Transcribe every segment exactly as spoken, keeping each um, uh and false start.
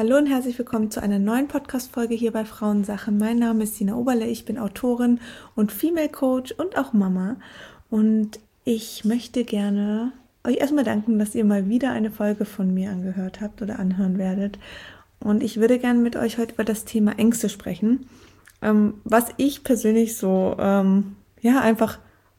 Hallo und herzlich willkommen zu einer neuen Podcast-Folge hier bei Frauensache. Mein Name ist Sina Oberle, ich bin Autorin und Female Coach und auch Mama. Und ich möchte gerne euch erstmal danken, dass ihr mal wieder eine Folge von mir angehört habt oder anhören werdet. Und ich würde gerne mit euch heute über das Thema Ängste sprechen, ähm, was ich persönlich so, ähm, ja, einfach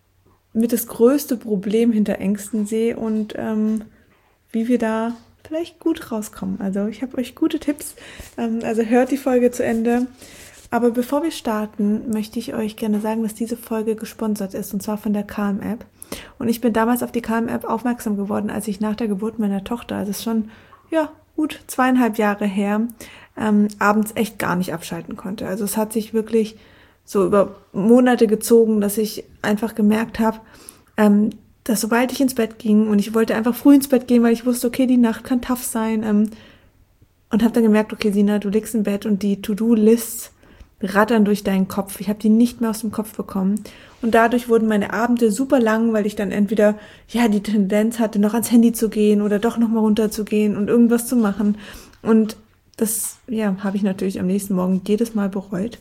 mit das größte Problem hinter Ängsten sehe und ähm, wie wir da vielleicht gut rauskommen. Also ich habe euch gute Tipps, ähm, also hört die Folge zu Ende. Aber bevor wir starten, möchte ich euch gerne sagen, dass diese Folge gesponsert ist, und zwar von der Calm-App. Und ich bin damals auf die Calm-App aufmerksam geworden, als ich nach der Geburt meiner Tochter, also es ist schon ja gut zweieinhalb Jahre her, ähm, abends echt gar nicht abschalten konnte. Also es hat sich wirklich so über Monate gezogen, dass ich einfach gemerkt habe, ähm, dass sobald ich ins Bett ging und ich wollte einfach früh ins Bett gehen, weil ich wusste, okay, die Nacht kann tough sein, ähm, und habe dann gemerkt, okay, Sina, du liegst im Bett und die To-Do-Lists rattern durch deinen Kopf. Ich habe die nicht mehr aus dem Kopf bekommen. Und dadurch wurden meine Abende super lang, weil ich dann entweder ja die Tendenz hatte, noch ans Handy zu gehen oder doch nochmal runterzugehen und irgendwas zu machen. Und das ja habe ich natürlich am nächsten Morgen jedes Mal bereut.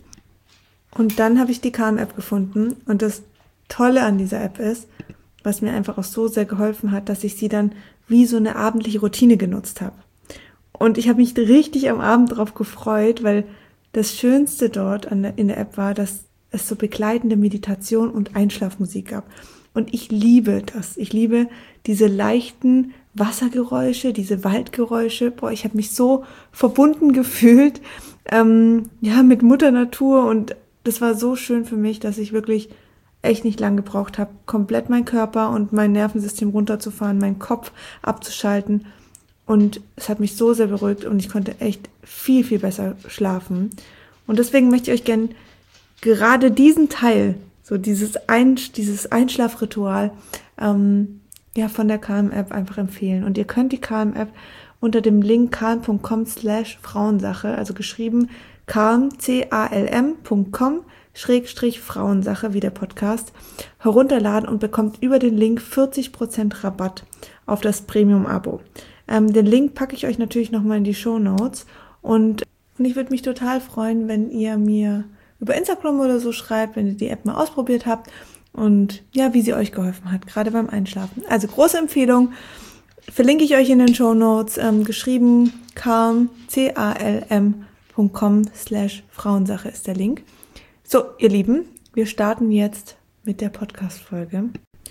Und dann habe ich die Calm-App gefunden. Und das Tolle an dieser App ist, was mir einfach auch so sehr geholfen hat, dass ich sie dann wie so eine abendliche Routine genutzt habe. Und ich habe mich richtig am Abend drauf gefreut, weil das Schönste dort an der, in der App war, dass es so begleitende Meditation und Einschlafmusik gab. Und ich liebe das. Ich liebe diese leichten Wassergeräusche, diese Waldgeräusche. Boah, ich habe mich so verbunden gefühlt, ähm, ja, mit Mutter Natur. Und das war so schön für mich, dass ich wirklich echt nicht lang gebraucht habe, komplett meinen Körper und mein Nervensystem runterzufahren, meinen Kopf abzuschalten. Und es hat mich so sehr beruhigt und ich konnte echt viel, viel besser schlafen. Und deswegen möchte ich euch gerne gerade diesen Teil, so dieses, Ein, dieses Einschlafritual, ähm, ja, von der Calm-App einfach empfehlen. Und ihr könnt die Calm-App unter dem Link calm punkt com slash Frauensache, also geschrieben calm, c a l m punkt com Schrägstrich Frauensache, wie der Podcast, herunterladen und bekommt über den Link vierzig Prozent Rabatt auf das Premium-Abo. Ähm, den Link packe ich euch natürlich nochmal in die Shownotes und, und ich würde mich total freuen, wenn ihr mir über Instagram oder so schreibt, wenn ihr die App mal ausprobiert habt und ja, wie sie euch geholfen hat, gerade beim Einschlafen. Also große Empfehlung, verlinke ich euch in den Shownotes, ähm, geschrieben calm, c a l m punkt com slash Frauensache ist der Link. So, ihr Lieben, wir starten jetzt mit der Podcast-Folge.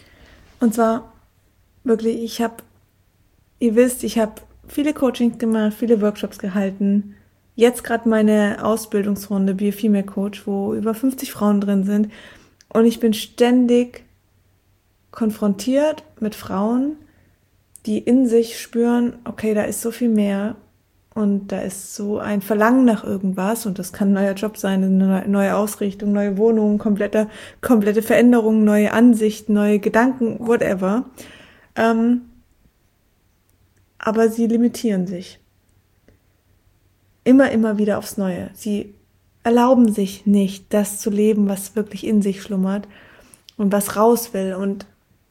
Und zwar wirklich, ich habe, ihr wisst, ich habe viele Coachings gemacht, viele Workshops gehalten. Jetzt gerade meine Ausbildungsrunde Be a Female Coach, wo über fünfzig Frauen drin sind. Und ich bin ständig konfrontiert mit Frauen, die in sich spüren, okay, da ist so viel mehr. Und da ist so ein Verlangen nach irgendwas und das kann ein neuer Job sein, eine neue Ausrichtung, neue Wohnung, komplette, komplette Veränderung, neue Ansichten, neue Gedanken, whatever. Ähm, aber sie limitieren sich. Immer, immer wieder aufs Neue. Sie erlauben sich nicht, das zu leben, was wirklich in sich schlummert und was raus will. Und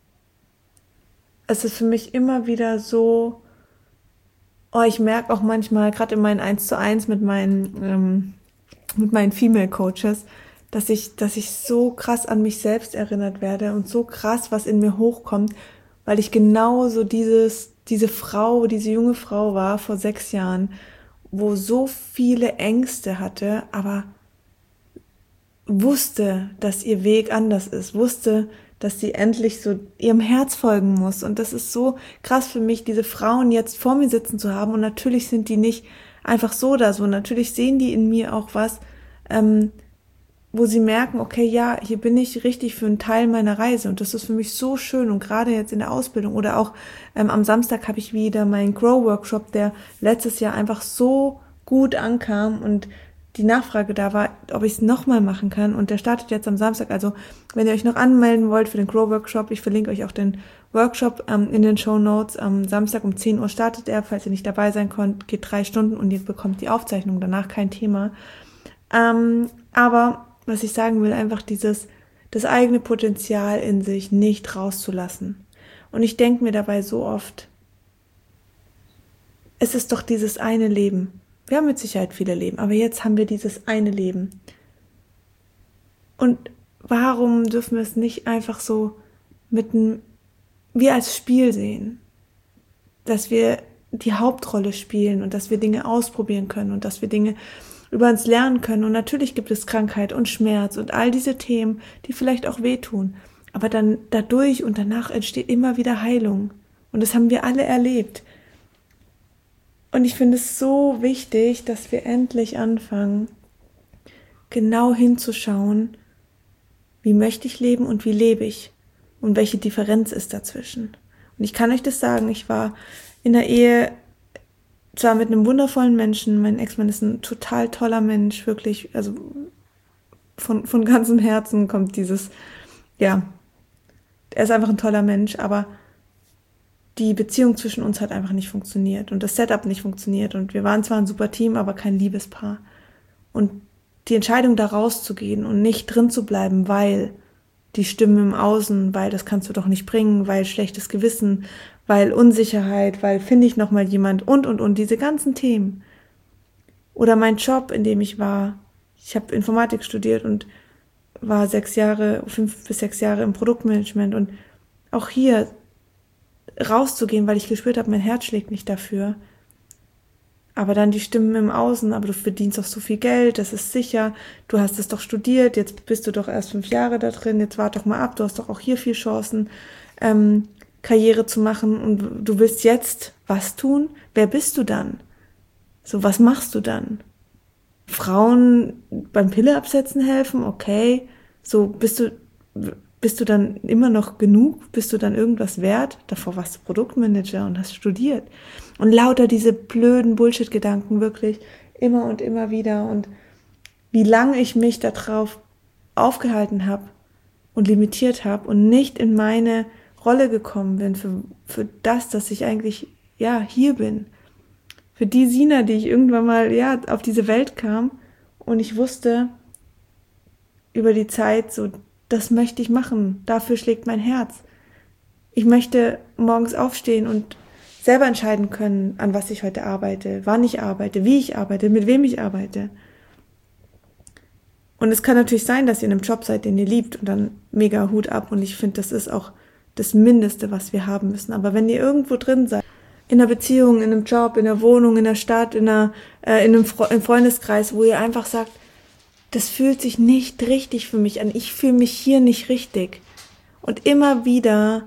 es ist für mich immer wieder so, oh, ich merke auch manchmal, gerade in meinen eins zu eins mit meinen, ähm, mit meinen Female Coaches, dass ich, dass ich so krass an mich selbst erinnert werde und so krass, was in mir hochkommt, weil ich genau so dieses, diese Frau, diese junge Frau war vor sechs Jahren, wo so viele Ängste hatte, aber wusste, dass ihr Weg anders ist, wusste, dass sie endlich so ihrem Herz folgen muss. Und das ist so krass für mich, diese Frauen jetzt vor mir sitzen zu haben. Und natürlich sind die nicht einfach so da so. Natürlich sehen die in mir auch was, ähm, wo sie merken, okay, ja, hier bin ich richtig für einen Teil meiner Reise. Und das ist für mich so schön. Und gerade jetzt in der Ausbildung oder auch ähm, am Samstag habe ich wieder meinen Grow-Workshop, der letztes Jahr einfach so gut ankam und die Nachfrage da war, ob ich es nochmal machen kann. Und der startet jetzt am Samstag. Also wenn ihr euch noch anmelden wollt für den Grow-Workshop, ich verlinke euch auch den Workshop ähm, in den Shownotes. Am Samstag um zehn Uhr startet er. Falls ihr nicht dabei sein könnt, geht drei Stunden und ihr bekommt die Aufzeichnung. Danach kein Thema. Ähm, aber was ich sagen will, einfach dieses, das eigene Potenzial in sich nicht rauszulassen. Und ich denke mir dabei so oft, es ist doch dieses eine Leben. Wir haben mit Sicherheit viele Leben, aber jetzt haben wir dieses eine Leben. Und warum dürfen wir es nicht einfach so mit einem, wie als Spiel sehen? Dass wir die Hauptrolle spielen und dass wir Dinge ausprobieren können und dass wir Dinge über uns lernen können. Und natürlich gibt es Krankheit und Schmerz und all diese Themen, die vielleicht auch wehtun. Aber dann dadurch und danach entsteht immer wieder Heilung. Und das haben wir alle erlebt. Und ich finde es so wichtig, dass wir endlich anfangen, genau hinzuschauen, wie möchte ich leben und wie lebe ich und welche Differenz ist dazwischen. Und ich kann euch das sagen, ich war in der Ehe zwar mit einem wundervollen Menschen, mein Ex-Mann ist ein total toller Mensch, wirklich, also von, von ganzem Herzen kommt dieses, ja, er ist einfach ein toller Mensch, aber die Beziehung zwischen uns hat einfach nicht funktioniert und das Setup nicht funktioniert und wir waren zwar ein super Team, aber kein Liebespaar. Und die Entscheidung, da rauszugehen und nicht drin zu bleiben, weil die Stimmen im Außen, weil das kannst du doch nicht bringen, weil schlechtes Gewissen, weil Unsicherheit, weil finde ich noch mal jemand und, und, und, diese ganzen Themen. Oder mein Job, in dem ich war, ich habe Informatik studiert und war sechs Jahre, fünf bis sechs Jahre im Produktmanagement und auch hier rauszugehen, weil ich gespürt habe, mein Herz schlägt nicht dafür. Aber dann die Stimmen im Außen, aber du verdienst doch so viel Geld, das ist sicher, du hast es doch studiert, jetzt bist du doch erst fünf Jahre da drin, jetzt wart doch mal ab, du hast doch auch hier viel Chancen, ähm, Karriere zu machen und du willst jetzt was tun? Wer bist du dann? So, was machst du dann? Frauen beim Pille absetzen helfen? Okay. So, bist du, bist du dann immer noch genug? Bist du dann irgendwas wert? Davor warst du Produktmanager und hast studiert. Und lauter diese blöden Bullshit-Gedanken wirklich immer und immer wieder. Und wie lange ich mich darauf aufgehalten habe und limitiert habe und nicht in meine Rolle gekommen bin für, für das, dass ich eigentlich, ja, hier bin. Für die Sina, die ich irgendwann mal, ja, auf diese Welt kam und ich wusste über die Zeit so, das möchte ich machen, dafür schlägt mein Herz. Ich möchte morgens aufstehen und selber entscheiden können, an was ich heute arbeite, wann ich arbeite, wie ich arbeite, mit wem ich arbeite. Und es kann natürlich sein, dass ihr in einem Job seid, den ihr liebt und dann mega Hut ab und ich finde, das ist auch das Mindeste, was wir haben müssen. Aber wenn ihr irgendwo drin seid, in einer Beziehung, in einem Job, in einer Wohnung, in der Stadt, in, einer, äh, in einem Fre- im Freundeskreis, wo ihr einfach sagt, das fühlt sich nicht richtig für mich an, ich fühle mich hier nicht richtig. Und immer wieder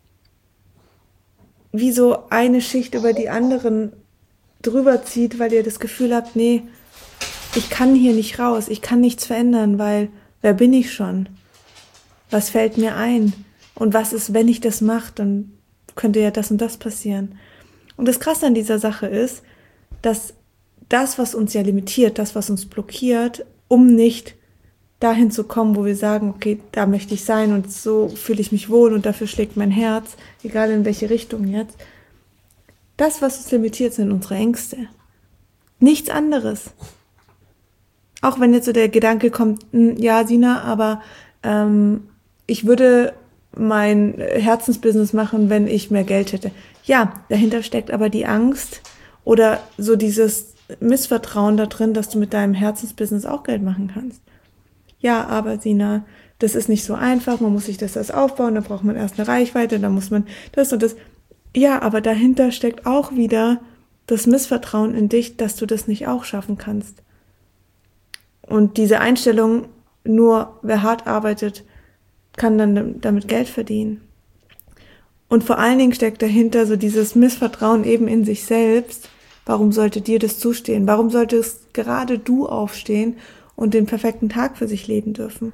wie so eine Schicht über die anderen drüber zieht, weil ihr das Gefühl habt, nee, ich kann hier nicht raus, ich kann nichts verändern, weil wer bin ich schon? Was fällt mir ein? Und was ist, wenn ich das mache, dann könnte ja das und das passieren. Und das Krasse an dieser Sache ist, dass das, was uns ja limitiert, das, was uns blockiert, um nicht dahin zu kommen, wo wir sagen, okay, da möchte ich sein und so fühle ich mich wohl und dafür schlägt mein Herz, egal in welche Richtung jetzt. Das, was uns limitiert, sind unsere Ängste. Nichts anderes. Auch wenn jetzt so der Gedanke kommt, ja, Sina, aber ähm, ich würde mein Herzensbusiness machen, wenn ich mehr Geld hätte. Ja, dahinter steckt aber die Angst oder so dieses Missvertrauen da drin, dass du mit deinem Herzensbusiness auch Geld machen kannst. Ja, aber Sina, das ist nicht so einfach, man muss sich das erst aufbauen, da braucht man erst eine Reichweite, da muss man das und das. Ja, aber dahinter steckt auch wieder das Missvertrauen in dich, dass du das nicht auch schaffen kannst. Und diese Einstellung, nur wer hart arbeitet, kann dann damit Geld verdienen. Und vor allen Dingen steckt dahinter so dieses Missvertrauen eben in sich selbst. Warum sollte dir das zustehen? Warum solltest gerade du aufstehen und den perfekten Tag für sich leben dürfen?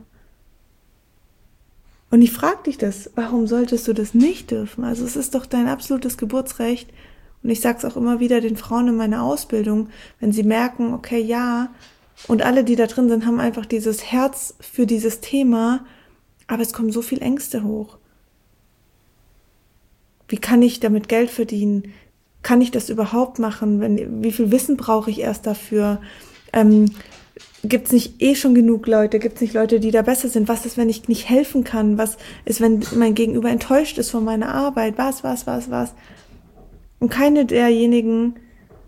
Und ich frage dich das, warum solltest du das nicht dürfen? Also es ist doch dein absolutes Geburtsrecht. Und ich sage es auch immer wieder den Frauen in meiner Ausbildung, wenn sie merken, okay, ja, und alle, die da drin sind, haben einfach dieses Herz für dieses Thema, aber es kommen so viel Ängste hoch. Wie kann ich damit Geld verdienen? Kann ich das überhaupt machen? Wenn, wie viel Wissen brauche ich erst dafür? Ähm, gibt es nicht eh schon genug Leute? Gibt es nicht Leute, die da besser sind? Was ist, wenn ich nicht helfen kann? Was ist, wenn mein Gegenüber enttäuscht ist von meiner Arbeit? Was, was, was, was? Und keine derjenigen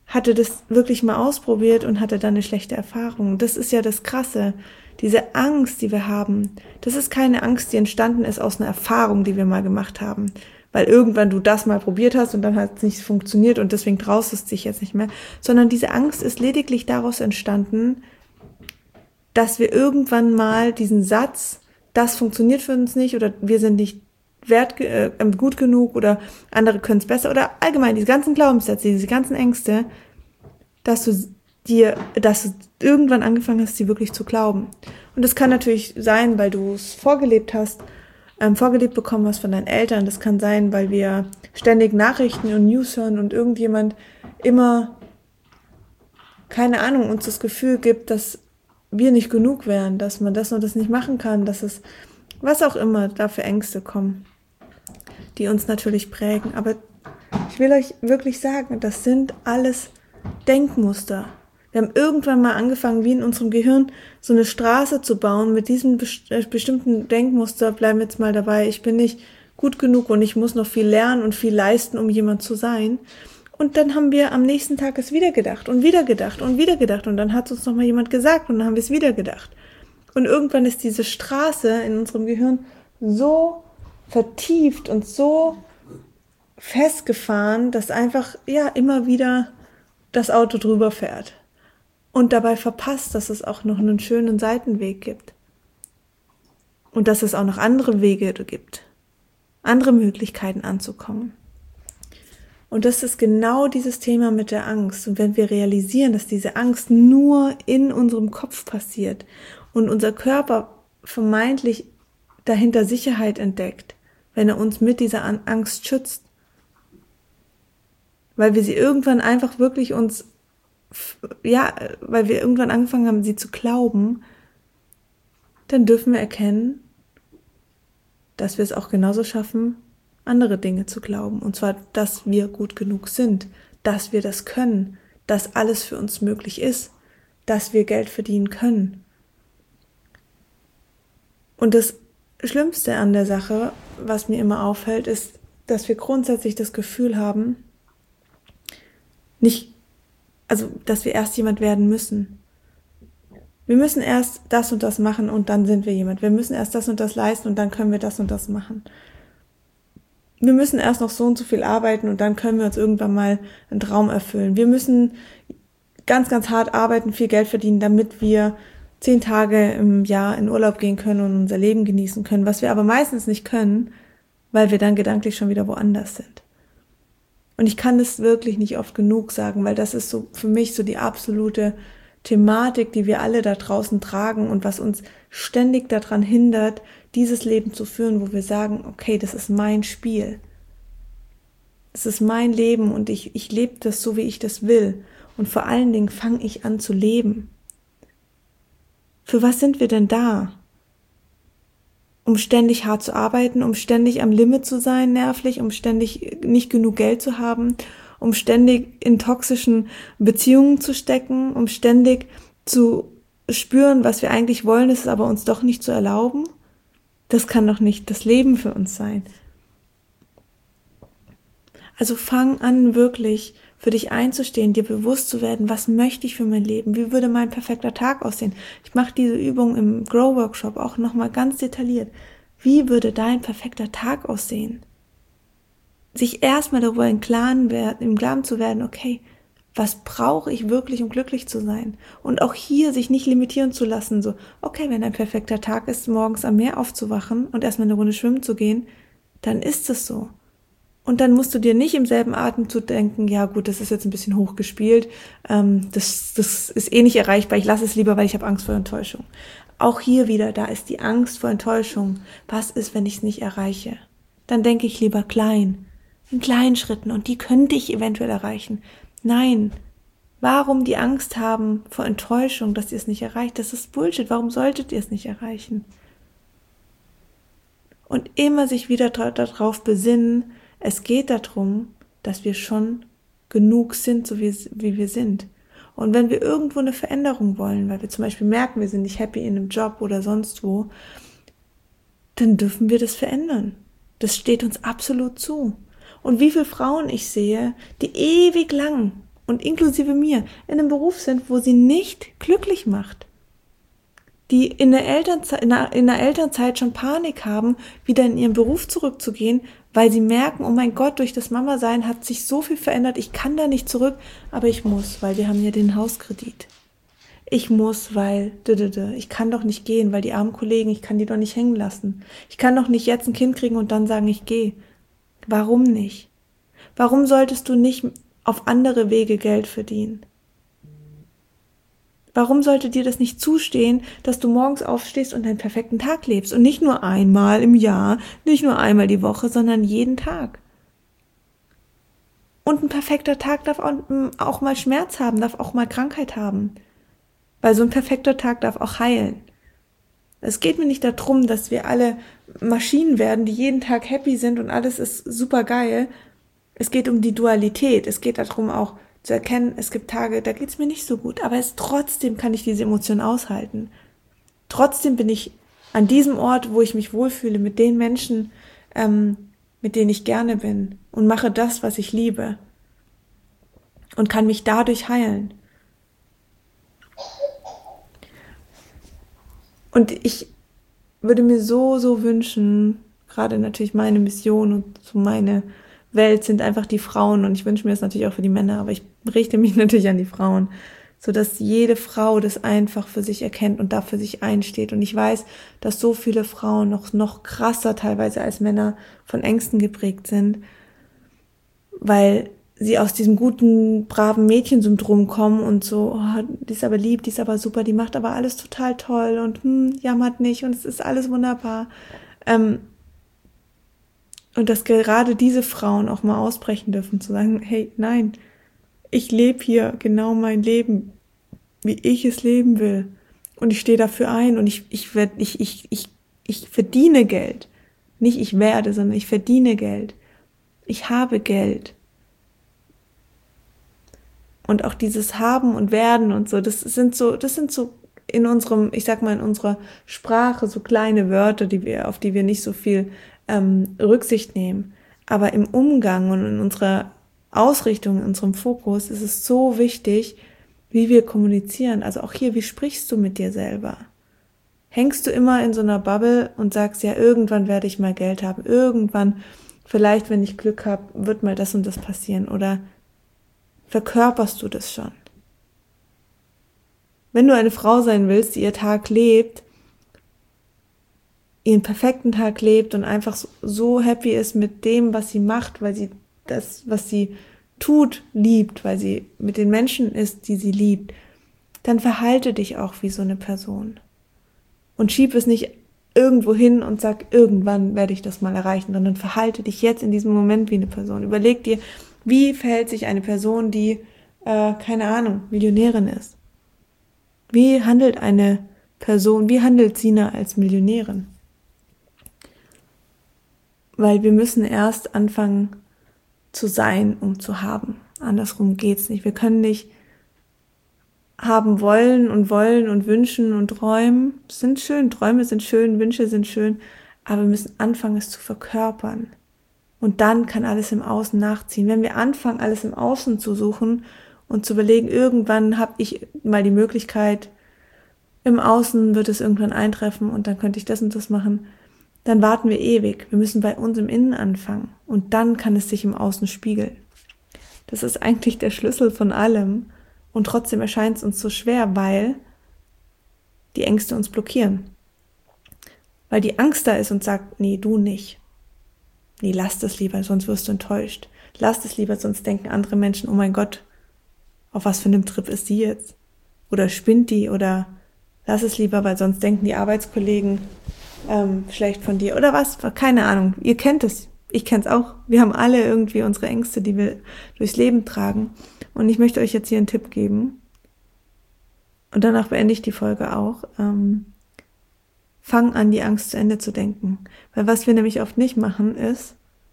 hatte das wirklich mal ausprobiert und hatte dann eine schlechte Erfahrung. Das ist ja das Krasse. Diese Angst, die wir haben, das ist keine Angst, die entstanden ist aus einer Erfahrung, die wir mal gemacht haben. Weil irgendwann du das mal probiert hast und dann hat es nicht funktioniert und deswegen traust du es dich jetzt nicht mehr. Sondern diese Angst ist lediglich daraus entstanden, dass wir irgendwann mal diesen Satz, das funktioniert für uns nicht oder wir sind nicht wert, äh, gut genug oder andere können es besser oder allgemein diese ganzen Glaubenssätze, diese ganzen Ängste, dass du dir, dass du irgendwann angefangen hast, sie wirklich zu glauben. Und das kann natürlich sein, weil du es vorgelebt hast, ähm, vorgelebt bekommen hast von deinen Eltern. Das kann sein, weil wir ständig Nachrichten und News hören und irgendjemand immer, keine Ahnung, uns das Gefühl gibt, dass wir nicht genug wären, dass man das und das nicht machen kann, dass es, was auch immer, da für Ängste kommen, die uns natürlich prägen. Aber ich will euch wirklich sagen, das sind alles Denkmuster. Wir haben irgendwann mal angefangen, wie in unserem Gehirn, so eine Straße zu bauen mit diesem bestimmten Denkmuster. Bleiben wir jetzt mal dabei, ich bin nicht gut genug und ich muss noch viel lernen und viel leisten, um jemand zu sein. Und dann haben wir am nächsten Tag es wieder gedacht und wieder gedacht und wieder gedacht und dann hat uns noch mal jemand gesagt und dann haben wir es wieder gedacht. Und irgendwann ist diese Straße in unserem Gehirn so vertieft und so festgefahren, dass einfach ja immer wieder das Auto drüber fährt und dabei verpasst, dass es auch noch einen schönen Seitenweg gibt und dass es auch noch andere Wege gibt, andere Möglichkeiten anzukommen. Und das ist genau dieses Thema mit der Angst. Und wenn wir realisieren, dass diese Angst nur in unserem Kopf passiert und unser Körper vermeintlich dahinter Sicherheit entdeckt, wenn er uns mit dieser Angst schützt, weil wir sie irgendwann einfach wirklich uns, ja, weil wir irgendwann angefangen haben, sie zu glauben, dann dürfen wir erkennen, dass wir es auch genauso schaffen, andere Dinge zu glauben. Und zwar, dass wir gut genug sind, dass wir das können, dass alles für uns möglich ist, dass wir Geld verdienen können. Und das Schlimmste an der Sache, was mir immer auffällt, ist, dass wir grundsätzlich das Gefühl haben, nicht, also, dass wir erst jemand werden müssen. Wir müssen erst das und das machen und dann sind wir jemand. Wir müssen erst das und das leisten und dann können wir das und das machen. Wir müssen erst noch so und so viel arbeiten und dann können wir uns irgendwann mal einen Traum erfüllen. Wir müssen ganz, ganz hart arbeiten, viel Geld verdienen, damit wir zehn Tage im Jahr in Urlaub gehen können und unser Leben genießen können, was wir aber meistens nicht können, weil wir dann gedanklich schon wieder woanders sind. Und ich kann das wirklich nicht oft genug sagen, weil das ist so für mich so die absolute Thematik, die wir alle da draußen tragen und was uns ständig daran hindert, dieses Leben zu führen, wo wir sagen, okay, das ist mein Spiel. Es ist mein Leben und ich, ich lebe das so, wie ich das will. Und vor allen Dingen fange ich an zu leben. Für was sind wir denn da? Um ständig hart zu arbeiten, um ständig am Limit zu sein, nervlich, um ständig nicht genug Geld zu haben, um ständig in toxischen Beziehungen zu stecken, um ständig zu spüren, was wir eigentlich wollen, ist es aber uns doch nicht zu erlauben. Das kann doch nicht das Leben für uns sein. Also fang an, wirklich für dich einzustehen, dir bewusst zu werden, was möchte ich für mein Leben, wie würde mein perfekter Tag aussehen. Ich mache diese Übung im Grow-Workshop auch nochmal ganz detailliert. Wie würde dein perfekter Tag aussehen? Sich erstmal darüber im Klaren, im Klaren zu werden, okay, was brauche ich wirklich, um glücklich zu sein? Und auch hier sich nicht limitieren zu lassen, so, okay, wenn ein perfekter Tag ist, morgens am Meer aufzuwachen und erstmal eine Runde schwimmen zu gehen, dann ist es so. Und dann musst du dir nicht im selben Atemzug denken, ja gut, das ist jetzt ein bisschen hochgespielt, ähm, das, das ist eh nicht erreichbar, ich lasse es lieber, weil ich habe Angst vor Enttäuschung. Auch hier wieder, da ist die Angst vor Enttäuschung. Was ist, wenn ich es nicht erreiche? Dann denke ich lieber klein, in kleinen Schritten und die könnte ich eventuell erreichen. Nein, warum die Angst haben vor Enttäuschung, dass ihr es nicht erreicht? Das ist Bullshit, warum solltet ihr es nicht erreichen? Und immer sich wieder darauf besinnen, es geht darum, dass wir schon genug sind, so wie, wie wir sind. Und wenn wir irgendwo eine Veränderung wollen, weil wir zum Beispiel merken, wir sind nicht happy in einem Job oder sonst wo, dann dürfen wir das verändern. Das steht uns absolut zu. Und wie viele Frauen ich sehe, die ewig lang und inklusive mir in einem Beruf sind, wo sie nicht glücklich macht. Die in der Elternzeit, in der, in der Elternzeit schon Panik haben, wieder in ihren Beruf zurückzugehen, weil sie merken, oh mein Gott, durch das Mama-Sein hat sich so viel verändert, ich kann da nicht zurück, aber ich muss, weil wir haben ja den Hauskredit. Ich muss, weil, ich kann doch nicht gehen, weil die armen Kollegen, ich kann die doch nicht hängen lassen. Ich kann doch nicht jetzt ein Kind kriegen und dann sagen, ich gehe. Warum nicht? Warum solltest du nicht auf andere Wege Geld verdienen? Warum sollte dir das nicht zustehen, dass du morgens aufstehst und einen perfekten Tag lebst? Und nicht nur einmal im Jahr, nicht nur einmal die Woche, sondern jeden Tag. Und ein perfekter Tag darf auch mal Schmerz haben, darf auch mal Krankheit haben. Weil so ein perfekter Tag darf auch heilen. Es geht mir nicht darum, dass wir alle Maschinen werden, die jeden Tag happy sind und alles ist super geil. Es geht um die Dualität. Es geht darum auch zu erkennen, es gibt Tage, da geht's mir nicht so gut, aber es trotzdem kann ich diese Emotion aushalten. Trotzdem bin ich an diesem Ort, wo ich mich wohlfühle, mit den Menschen, ähm, mit denen ich gerne bin und mache das, was ich liebe und kann mich dadurch heilen. Und ich würde mir so, so wünschen, gerade natürlich meine Mission und so meine Welt sind einfach die Frauen und ich wünsche mir das natürlich auch für die Männer, aber ich richte mich natürlich an die Frauen, sodass jede Frau das einfach für sich erkennt und dafür sich einsteht. Und ich weiß, dass so viele Frauen noch, noch krasser teilweise als Männer von Ängsten geprägt sind, weil sie aus diesem guten, braven Mädchensyndrom kommen und so, oh, die ist aber lieb, die ist aber super, die macht aber alles total toll und hm, jammert nicht und es ist alles wunderbar. Ähm, und dass gerade diese Frauen auch mal ausbrechen dürfen, zu sagen, hey, nein, ich lebe hier genau mein Leben, wie ich es leben will. Und ich stehe dafür ein und ich, ich, werd, ich, ich, ich, ich verdiene Geld. Nicht ich werde, sondern ich verdiene Geld. Ich habe Geld. Und auch dieses Haben und Werden und so, das sind so, das sind so in unserem, ich sag mal, in unserer Sprache so kleine Wörter, die wir, auf die wir nicht so viel ähm, Rücksicht nehmen. Aber im Umgang und in unserer Ausrichtung, in unserem Fokus ist es so wichtig, wie wir kommunizieren. Also auch hier, wie sprichst du mit dir selber? Hängst du immer in so einer Bubble und sagst, ja, irgendwann werde ich mal Geld haben, irgendwann, vielleicht, wenn ich Glück habe, wird mal das und das passieren, oder verkörperst du das schon? Wenn du eine Frau sein willst, die ihr Tag lebt, ihren perfekten Tag lebt und einfach so happy ist mit dem, was sie macht, weil sie das, was sie tut, liebt, weil sie mit den Menschen ist, die sie liebt, dann verhalte dich auch wie so eine Person. Und schieb es nicht irgendwo hin und sag, irgendwann werde ich das mal erreichen, sondern verhalte dich jetzt in diesem Moment wie eine Person. Überleg dir, wie verhält sich eine Person, die, äh, keine Ahnung, Millionärin ist? Wie handelt eine Person, wie handelt Sina als Millionärin? Weil wir müssen erst anfangen zu sein, um zu haben. Andersrum geht's nicht. Wir können nicht haben wollen und wollen und wünschen und träumen. Das sind schön, Träume sind schön, Wünsche sind schön, aber wir müssen anfangen, es zu verkörpern. Und dann kann alles im Außen nachziehen. Wenn wir anfangen, alles im Außen zu suchen und zu überlegen, irgendwann habe ich mal die Möglichkeit, im Außen wird es irgendwann eintreffen und dann könnte ich das und das machen, dann warten wir ewig. Wir müssen bei uns im Innen anfangen und dann kann es sich im Außen spiegeln. Das ist eigentlich der Schlüssel von allem und trotzdem erscheint es uns so schwer, weil die Ängste uns blockieren. Weil die Angst da ist und sagt, nee, du nicht. Nee, lass das lieber, sonst wirst du enttäuscht. Lass das lieber, sonst denken andere Menschen, oh mein Gott, auf was für einem Trip ist die jetzt? Oder spinnt die? Oder lass es lieber, weil sonst denken die Arbeitskollegen ähm, schlecht von dir. Oder was? Keine Ahnung. Ihr kennt es. Ich kenne es auch. Wir haben alle irgendwie unsere Ängste, die wir durchs Leben tragen. Und ich möchte euch jetzt hier einen Tipp geben. Und danach beende ich die Folge auch. Ähm, fang an, die Angst zu Ende zu denken. Weil was wir nämlich oft nicht machen, ist,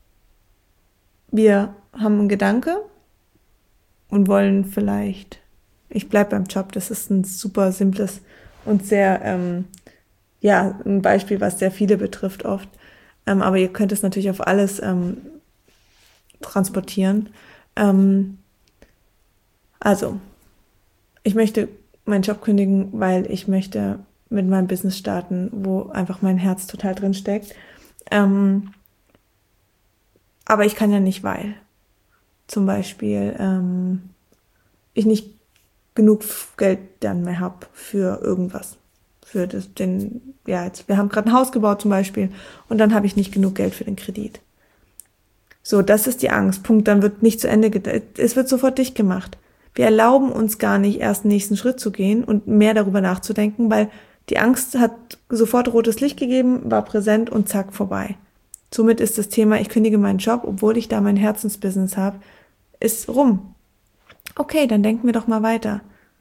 wir haben einen Gedanke und wollen vielleicht, ich bleib beim Job, das ist ein super simples und sehr, ähm, ja, ein Beispiel, was sehr viele betrifft oft. Ähm, aber ihr könnt es natürlich auf alles ähm, transportieren. Ähm, Also, ich möchte meinen Job kündigen, weil ich möchte mit meinem Business starten, wo einfach mein Herz total drin steckt. Ähm, aber ich kann ja nicht, weil zum Beispiel ähm, ich nicht genug Geld dann mehr habe für irgendwas. Für das, den, ja, jetzt, wir haben gerade ein Haus gebaut zum Beispiel und dann habe ich nicht genug Geld für den Kredit. So, das ist die Angst. Punkt, dann wird nicht zu Ende gedacht. Es wird sofort dicht gemacht. Wir erlauben uns gar nicht, erst den nächsten Schritt zu gehen und mehr darüber nachzudenken, weil die Angst hat sofort rotes Licht gegeben, war präsent und zack, vorbei. Somit ist das Thema, ich kündige meinen Job, obwohl ich da mein Herzensbusiness habe, ist rum. Okay, dann denken wir doch mal weiter.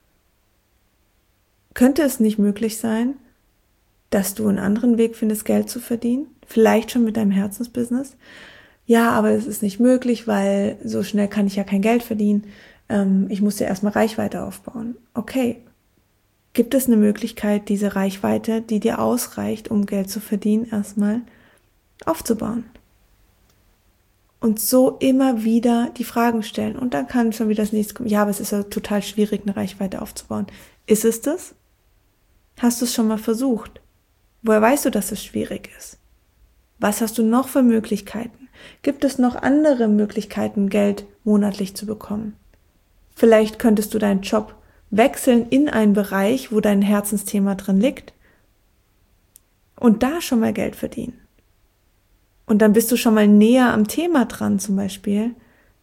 Könnte es nicht möglich sein, dass du einen anderen Weg findest, Geld zu verdienen? Vielleicht schon mit deinem Herzensbusiness? Ja, aber es ist nicht möglich, weil so schnell kann ich ja kein Geld verdienen. Ähm, ich muss ja erstmal Reichweite aufbauen. Okay. Gibt es eine Möglichkeit, diese Reichweite, die dir ausreicht, um Geld zu verdienen, erstmal aufzubauen? Und so immer wieder die Fragen stellen. Und dann kann schon wieder das nächste kommen. Ja, aber es ist ja total schwierig, eine Reichweite aufzubauen. Ist es das? Hast du es schon mal versucht? Woher weißt du, dass es schwierig ist? Was hast du noch für Möglichkeiten? Gibt es noch andere Möglichkeiten, Geld monatlich zu bekommen? Vielleicht könntest du deinen Job wechseln in einen Bereich, wo dein Herzensthema drin liegt und da schon mal Geld verdienen. Und dann bist du schon mal näher am Thema dran zum Beispiel.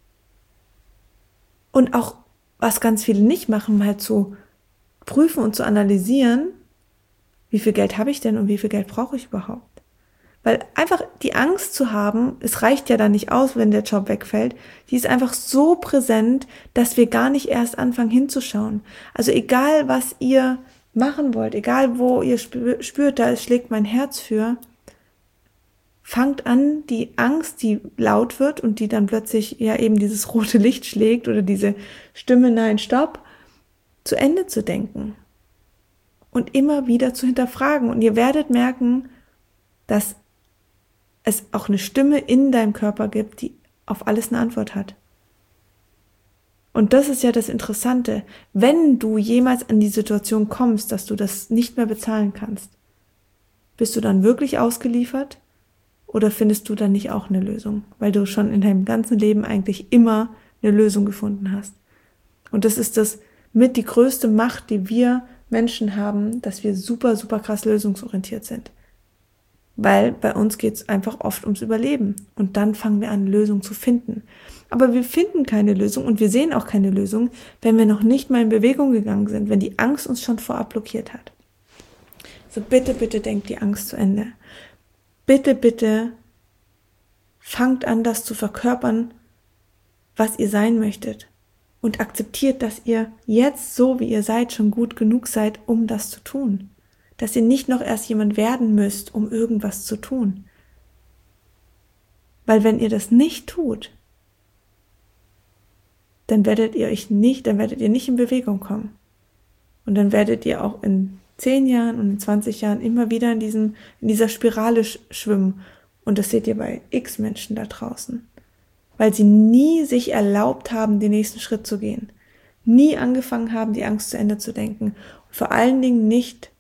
Und auch, was ganz viele nicht machen, mal zu prüfen und zu analysieren, wie viel Geld habe ich denn und wie viel Geld brauche ich überhaupt? Weil einfach die Angst zu haben, es reicht ja dann nicht aus, wenn der Job wegfällt, die ist einfach so präsent, dass wir gar nicht erst anfangen hinzuschauen. Also egal, was ihr machen wollt, egal wo ihr spürt, da schlägt mein Herz für, fangt an, die Angst, die laut wird und die dann plötzlich ja eben dieses rote Licht schlägt oder diese Stimme, nein, stopp, zu Ende zu denken und immer wieder zu hinterfragen. Und ihr werdet merken, dass es auch eine Stimme in deinem Körper gibt, die auf alles eine Antwort hat. Und das ist ja das Interessante. Wenn du jemals an die Situation kommst, dass du das nicht mehr bezahlen kannst, bist du dann wirklich ausgeliefert oder findest du dann nicht auch eine Lösung? Weil du schon in deinem ganzen Leben eigentlich immer eine Lösung gefunden hast. Und das ist das mit die größte Macht, die wir Menschen haben, dass wir super, super krass lösungsorientiert sind. Weil bei uns geht es einfach oft ums Überleben. Und dann fangen wir an, Lösungen zu finden. Aber wir finden keine Lösung und wir sehen auch keine Lösung, wenn wir noch nicht mal in Bewegung gegangen sind, wenn die Angst uns schon vorab blockiert hat. So bitte, bitte denkt die Angst zu Ende. Bitte, bitte fangt an, das zu verkörpern, was ihr sein möchtet. Und akzeptiert, dass ihr jetzt, so wie ihr seid, schon gut genug seid, um das zu tun. Dass ihr nicht noch erst jemand werden müsst, um irgendwas zu tun. Weil wenn ihr das nicht tut, dann werdet ihr euch nicht, dann werdet ihr nicht in Bewegung kommen. Und dann werdet ihr auch in zehn Jahren und in zwanzig Jahren immer wieder in diesem, in dieser Spirale schwimmen. Und das seht ihr bei x Menschen da draußen. Weil sie nie sich erlaubt haben, den nächsten Schritt zu gehen. Nie angefangen haben, die Angst zu Ende zu denken. Und vor allen Dingen nicht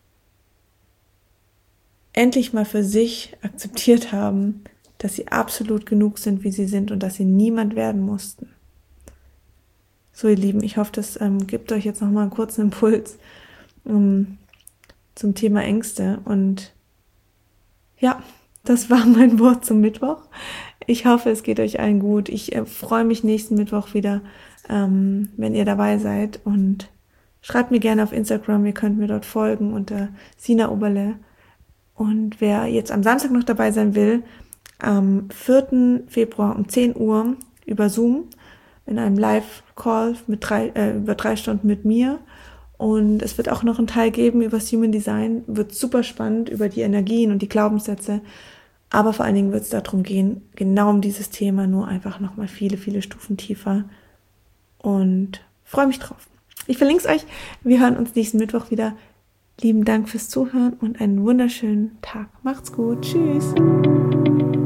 endlich mal für sich akzeptiert haben, dass sie absolut genug sind, wie sie sind und dass sie niemand werden mussten. So, ihr Lieben, ich hoffe, das ähm, gibt euch jetzt nochmal einen kurzen Impuls um, zum Thema Ängste. Und ja, das war mein Wort zum Mittwoch. Ich hoffe, es geht euch allen gut. Ich äh, freue mich nächsten Mittwoch wieder, ähm, wenn ihr dabei seid. Und schreibt mir gerne auf Instagram, ihr könnt mir dort folgen unter Sina Oberle. Und wer jetzt am Samstag noch dabei sein will, am vierten Februar um zehn Uhr über Zoom in einem Live-Call mit drei, äh, über drei Stunden mit mir. Und es wird auch noch einen Teil geben über das Human Design. Wird super spannend über die Energien und die Glaubenssätze. Aber vor allen Dingen wird es darum gehen, genau um dieses Thema, nur einfach nochmal viele, viele Stufen tiefer. Und freue mich drauf. Ich verlinke es euch. Wir hören uns nächsten Mittwoch wieder. Lieben Dank fürs Zuhören und einen wunderschönen Tag. Macht's gut. Tschüss.